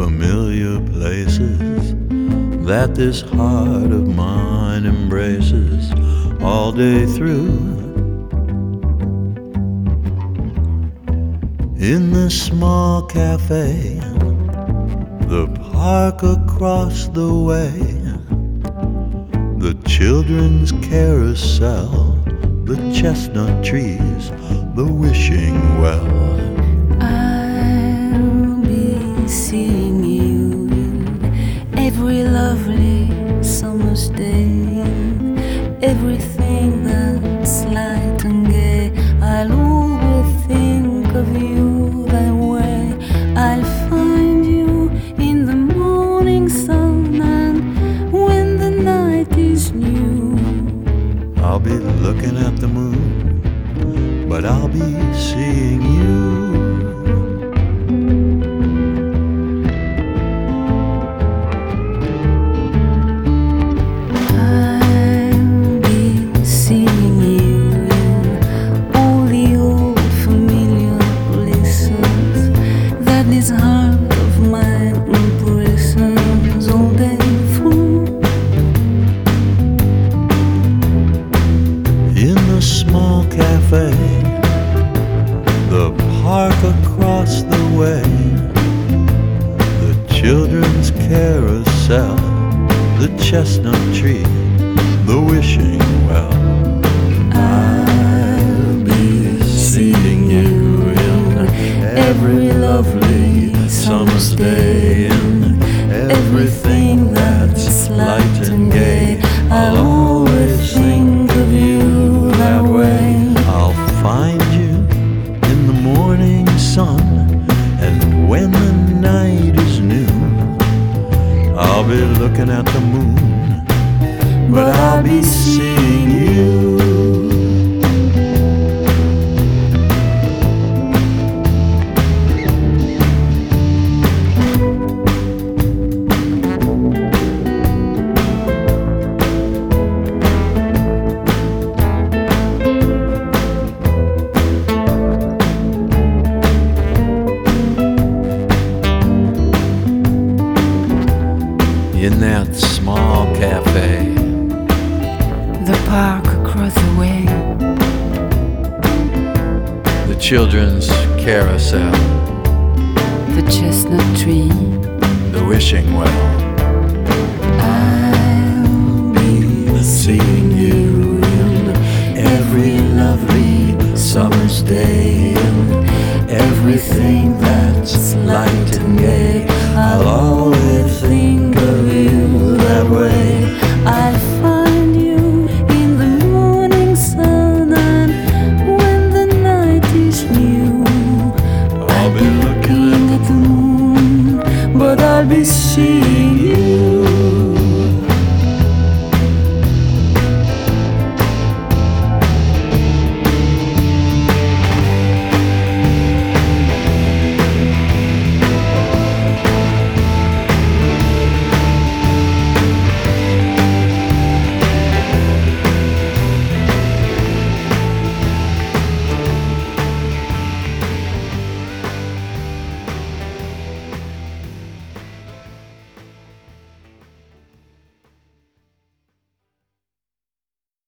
familiar places that this heart of mine embraces all day through. In the small cafe, the park across the way, the children's carousel, the chestnut trees, the wishing well. I'll be seeing you in every lovely summer's day, everything that's light and gay. I'll always think of you that way. I'll find you in the morning sun, and when the night is new, I'll be looking at the moon, but I'll be seeing you. I'll be seeing you in all the old familiar places that this heart of mine embraces all day through. In the small cafe, the park across the way, the children's carousel, the chestnut tree, the wishing well. I'll be Seeing you in every lovely summer's day, in everything that's light and gay. I'll always think of you that way. I'll find you in the morning sun, and when the night is new, I'll be looking at the moon, but I'll be seeing you. In that small cafe, the park across the way, the children's carousel, the chestnut tree. the wishing well. I'll be Seeing you in every lovely summer's day, in everything that's light and gay. I'll always think of you that way. I'll find you in the morning sun, and when the night is new, I'll be looking at the moon, but I'll be seeing